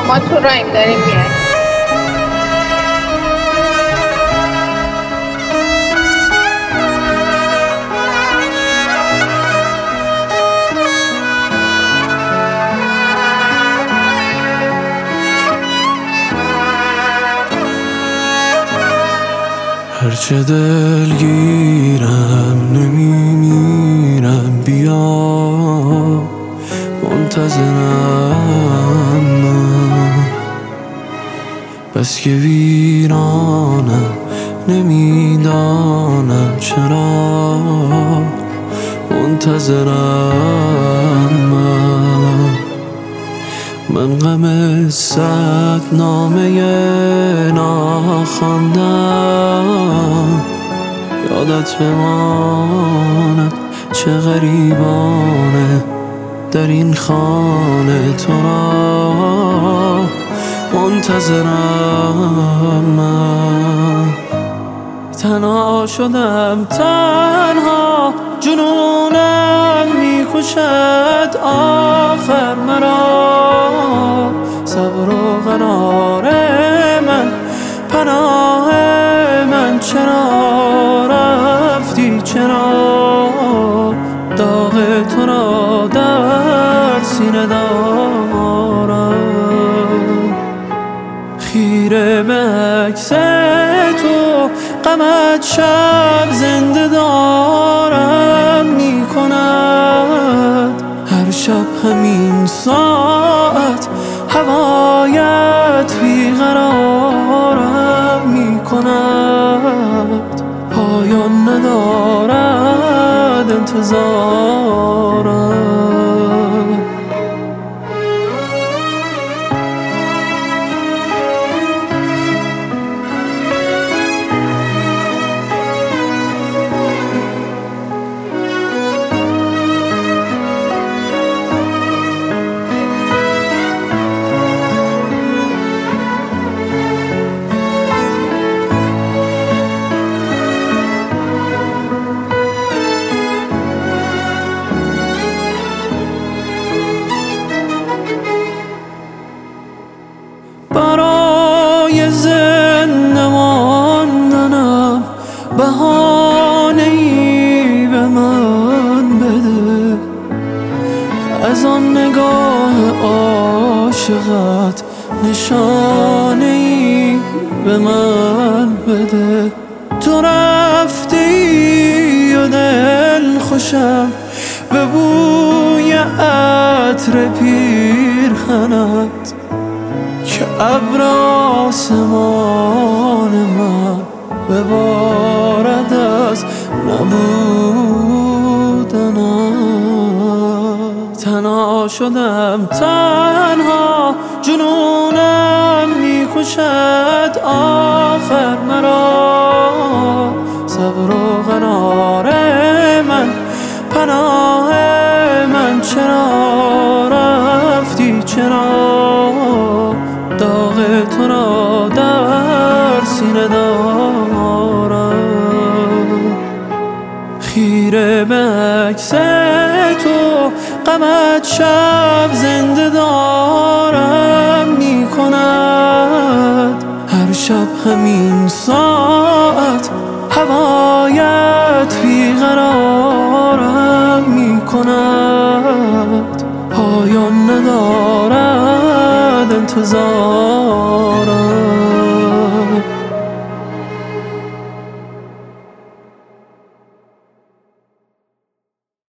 ما تو رایم داریم میاد. هرچه دلگیرم نمیمیرم، بیا منتظرم من. بس که ویرانم نمیدانم چرا منتظرم من غم صد نامه ناخواندم، یادت بماند چه غریبانه در این خانه تو را منتظرم من. تنها شدم تنها، جنونم میکشد آخر مرا. صبر و قرار من، پناه من، چرا رفتی؟ چرا داغ تو را در سینه دارم؟ خیره به عکس تو غمت شب زنده دارم میکند. هر شب همین ساعت هوایت بیقرارم میکند. پایان ندارد انتظارم. برای زنده ماندنم بهانه‌ای به من بده. از آن نگاه عاشقت نشانه‌ای به من بده. تو رفتی و دل خوشم به بوی عطر پیرهنت، که ابر آسمان من ببارد از نبودنت. تنها شدم تنها، جنونم میکشد آخر مرا. صبر و قرار من، پناه من، چرا رفتی؟ چرا داغ تو را در سینه دارم؟ خیره به عکس تو غمت شب زنده دارم میکند. هر شب همین ساعت هوایت بیقرارم میکند. پایان ندارد انتظار.